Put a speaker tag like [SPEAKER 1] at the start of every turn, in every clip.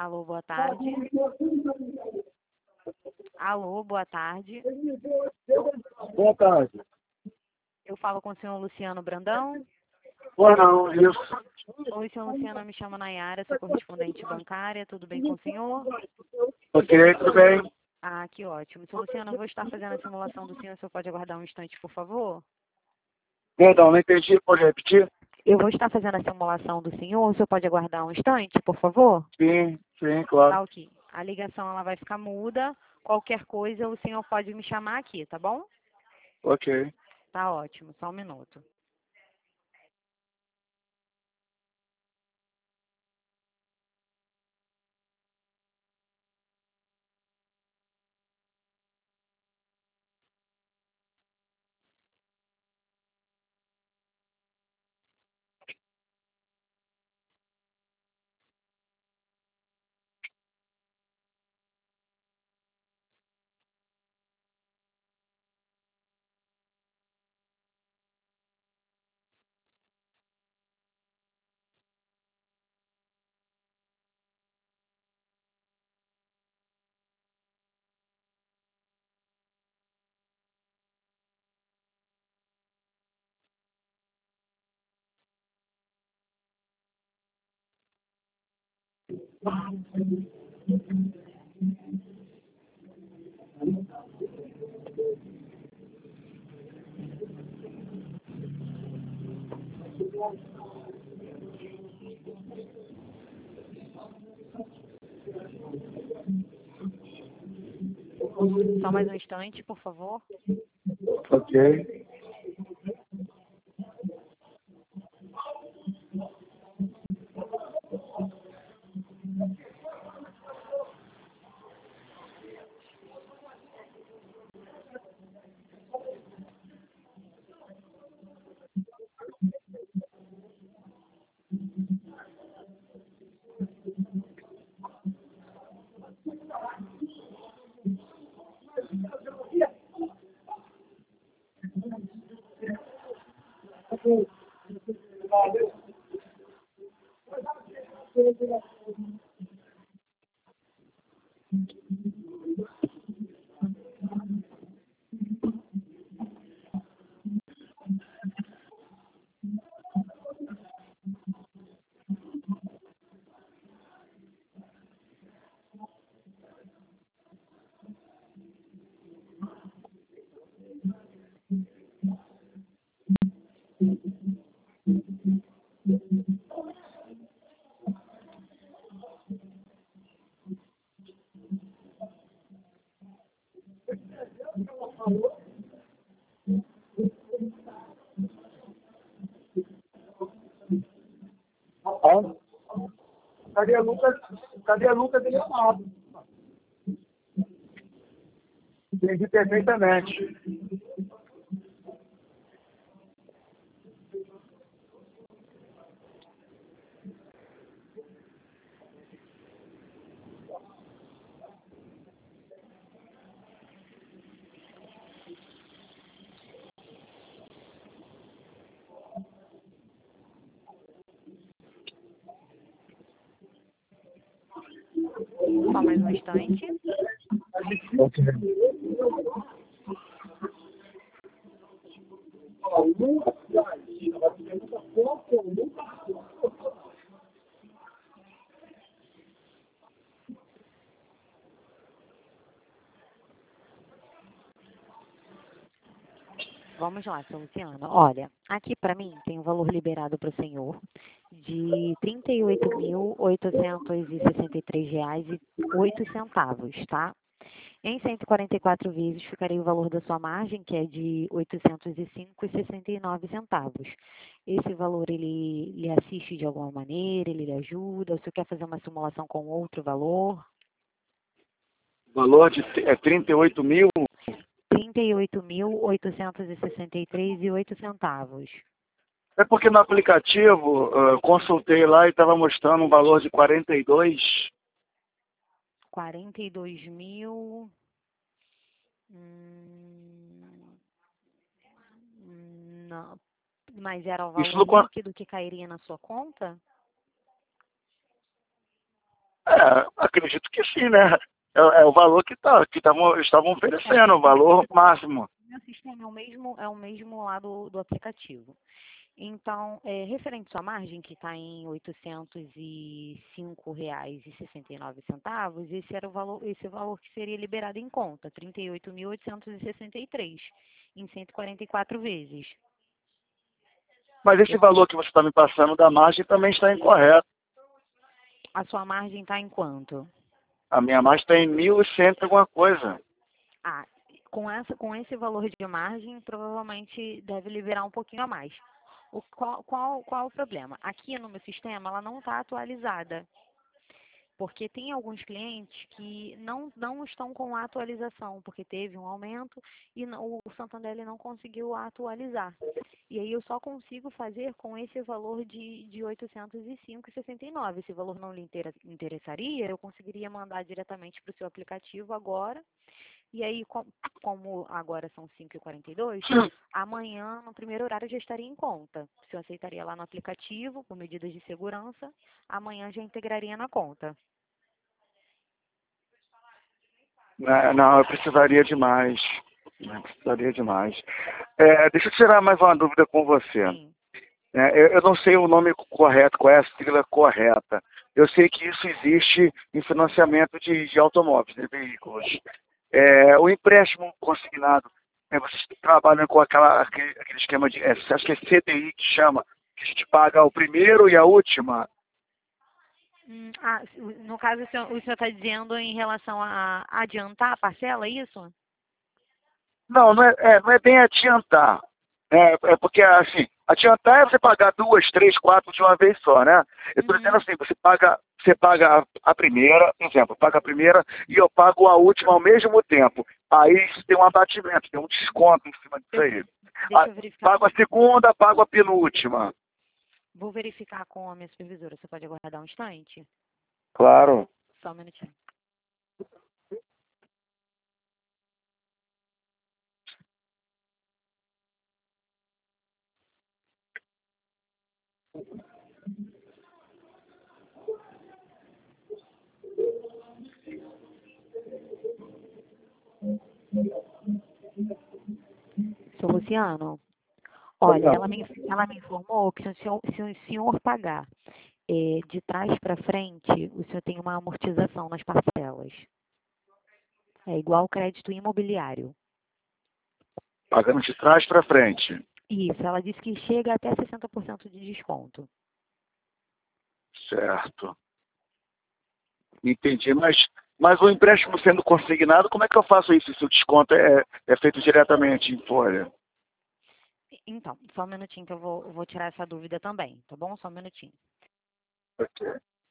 [SPEAKER 1] Alô, boa tarde. Alô, boa tarde.
[SPEAKER 2] Boa tarde.
[SPEAKER 1] Eu falo com o senhor Luciano Brandão.
[SPEAKER 2] Boa não, isso.
[SPEAKER 1] Oi, senhor Luciano, eu me chamo Nayara, sou correspondente bancária. Tudo bem com o senhor?
[SPEAKER 2] Ok, tudo bem?
[SPEAKER 1] Ah, que ótimo. Senhor Luciano, eu vou estar fazendo a simulação do senhor. O senhor pode aguardar um instante, por favor?
[SPEAKER 2] Perdão, não entendi. Pode repetir?
[SPEAKER 1] Eu vou estar fazendo a simulação do senhor. O senhor pode aguardar um instante, por favor?
[SPEAKER 2] Sim,
[SPEAKER 1] Tá
[SPEAKER 2] claro.
[SPEAKER 1] ok. A ligação ela vai ficar muda. Qualquer coisa, o senhor pode me chamar aqui, tá bom?
[SPEAKER 2] Ok.
[SPEAKER 1] Tá ótimo. Só um minuto. Só mais um instante, por favor.
[SPEAKER 2] Ok. Ah, cadê a Lucas? Cadê a Lucas e Leonardo? Entendi perfeitamente.
[SPEAKER 1] Só mais um instante.
[SPEAKER 2] Ok.
[SPEAKER 1] Vamos lá, senhor Luciano. Olha, aqui para mim tem um valor liberado para o senhor de R$ 38.863,08, tá? Em 144 vezes ficaria o valor da sua margem, que é de R$ 805,69. Esse valor ele lhe assiste de alguma maneira, ele lhe ajuda? Ou se você quer fazer uma simulação com outro valor?
[SPEAKER 2] Valor de 38 mil?
[SPEAKER 1] R$ 38.863,08.
[SPEAKER 2] É porque no aplicativo consultei lá e estava mostrando um valor de 42.
[SPEAKER 1] 42 mil. Não. Mas era o
[SPEAKER 2] Isso
[SPEAKER 1] valor
[SPEAKER 2] no,
[SPEAKER 1] líquido que cairia na sua conta?
[SPEAKER 2] acredito que sim, né? É o valor que estavam oferecendo, o valor máximo.
[SPEAKER 1] Meu sistema é o mesmo lá do aplicativo. Então, referente à sua margem, que está em R$ 805,69, esse é o valor que seria liberado em conta, 38.863, em 144 vezes.
[SPEAKER 2] Mas esse valor que você está me passando da margem também está incorreto.
[SPEAKER 1] A sua margem está em quanto?
[SPEAKER 2] A minha margem está em 1.100 alguma coisa.
[SPEAKER 1] Ah, com esse valor de margem, provavelmente deve liberar um pouquinho a mais. Qual o problema? Aqui no meu sistema, ela não está atualizada. Porque tem alguns clientes que não estão com a atualização, porque teve um aumento e o Santander ele não conseguiu atualizar. E aí eu só consigo fazer com esse valor de 805,69. Esse valor não lhe interessaria, eu conseguiria mandar diretamente para o seu aplicativo agora. E aí, como agora são 5h42, amanhã, no primeiro horário, já estaria em conta. Se eu aceitaria lá no aplicativo, por medidas de segurança, amanhã já integraria na conta.
[SPEAKER 2] Não, eu precisaria de mais. Deixa eu tirar mais uma dúvida com você.
[SPEAKER 1] Sim.
[SPEAKER 2] Eu não sei o nome correto, qual é a sigla correta. Eu sei que isso existe em financiamento de automóveis, de veículos. O empréstimo consignado, vocês trabalham com aquele esquema de, acho que é CDI que chama, que a gente paga o primeiro e a última.
[SPEAKER 1] No caso, o senhor está dizendo em relação a adiantar a parcela, é isso?
[SPEAKER 2] Não é bem adiantar. Porque, assim, adiantar é você pagar 2, 3, 4 de uma vez só, né? Eu estou dizendo assim, você paga a primeira, por exemplo, paga a primeira e eu pago a última ao mesmo tempo. Aí isso tem um abatimento, tem um desconto em cima disso aí.
[SPEAKER 1] Deixa eu verificar.
[SPEAKER 2] Pago a segunda, pago a penúltima.
[SPEAKER 1] Vou verificar com a minha supervisora. Você pode aguardar um instante?
[SPEAKER 2] Claro.
[SPEAKER 1] Só um minutinho. Sou Luciano. Olha, ela me informou que se o senhor pagar de trás para frente, o senhor tem uma amortização nas parcelas. É igual crédito imobiliário.
[SPEAKER 2] Pagando de trás para frente.
[SPEAKER 1] Isso, ela disse que chega até 60% de desconto.
[SPEAKER 2] Certo. Entendi. Mas o empréstimo sendo consignado, como é que eu faço isso se o desconto é feito diretamente em folha?
[SPEAKER 1] Então, só um minutinho que eu vou tirar essa dúvida também, tá bom? Só um minutinho.
[SPEAKER 2] Ok.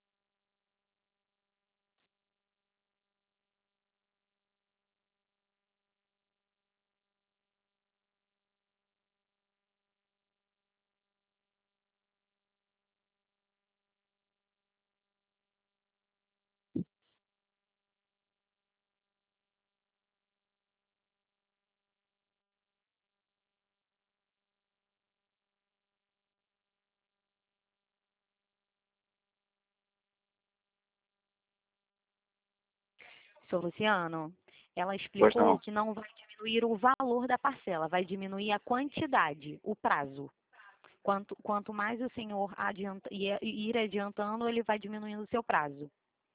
[SPEAKER 1] Sou Luciano. Ela
[SPEAKER 2] Pois
[SPEAKER 1] explicou
[SPEAKER 2] não.
[SPEAKER 1] que não vai diminuir o valor da parcela, vai diminuir a quantidade, o prazo. Quanto mais o senhor ir adiantando, ele vai diminuindo o seu prazo.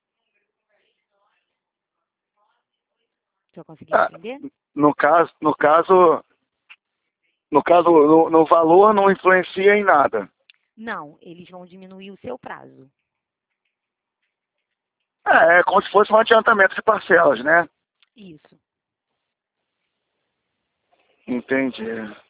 [SPEAKER 1] Você conseguiu entender?
[SPEAKER 2] No valor não influencia em nada.
[SPEAKER 1] Não, eles vão diminuir o seu prazo.
[SPEAKER 2] É como se fosse um adiantamento de parcelas, né?
[SPEAKER 1] Isso.
[SPEAKER 2] Entendi.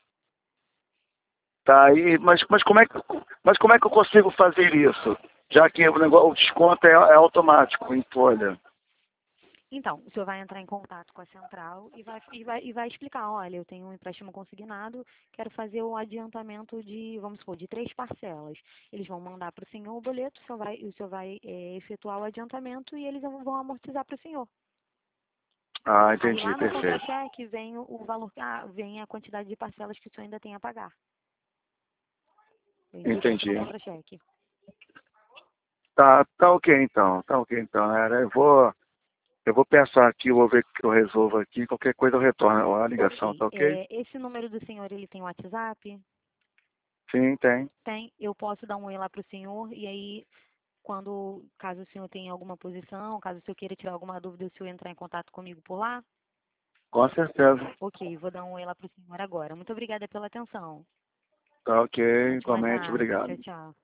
[SPEAKER 2] Tá aí, mas como é que eu consigo fazer isso? Já que o desconto é automático em folha.
[SPEAKER 1] Então, o senhor vai entrar em contato com a central e vai explicar, olha, eu tenho um empréstimo consignado, quero fazer o adiantamento de, vamos supor, de 3 parcelas. Eles vão mandar para o senhor o boleto, o senhor vai efetuar o adiantamento e eles vão amortizar para o senhor.
[SPEAKER 2] Ah,
[SPEAKER 1] Aí
[SPEAKER 2] entendi,
[SPEAKER 1] lá no
[SPEAKER 2] perfeito.
[SPEAKER 1] contra-cheque vem o valor, vem a quantidade de parcelas que o senhor ainda tem a pagar. Vem tudo isso no
[SPEAKER 2] Entendi.
[SPEAKER 1] contra-cheque.
[SPEAKER 2] Tá ok então, tá ok então. Eu vou pensar aqui, eu vou ver o que eu resolvo aqui. Qualquer coisa eu retorno a ligação,
[SPEAKER 1] Ok.
[SPEAKER 2] tá ok?
[SPEAKER 1] Esse número do senhor, ele tem WhatsApp?
[SPEAKER 2] Sim, tem.
[SPEAKER 1] Tem. Eu posso dar um oi lá para o senhor e aí, caso o senhor tenha alguma posição, caso o senhor queira tirar alguma dúvida, o senhor entrar em contato comigo por lá?
[SPEAKER 2] Com certeza.
[SPEAKER 1] Ok, vou dar um oi lá para o senhor agora. Muito obrigada pela atenção.
[SPEAKER 2] Tá ok,
[SPEAKER 1] Ótima
[SPEAKER 2] igualmente,
[SPEAKER 1] tarde.
[SPEAKER 2] obrigado.
[SPEAKER 1] Tchau, tchau.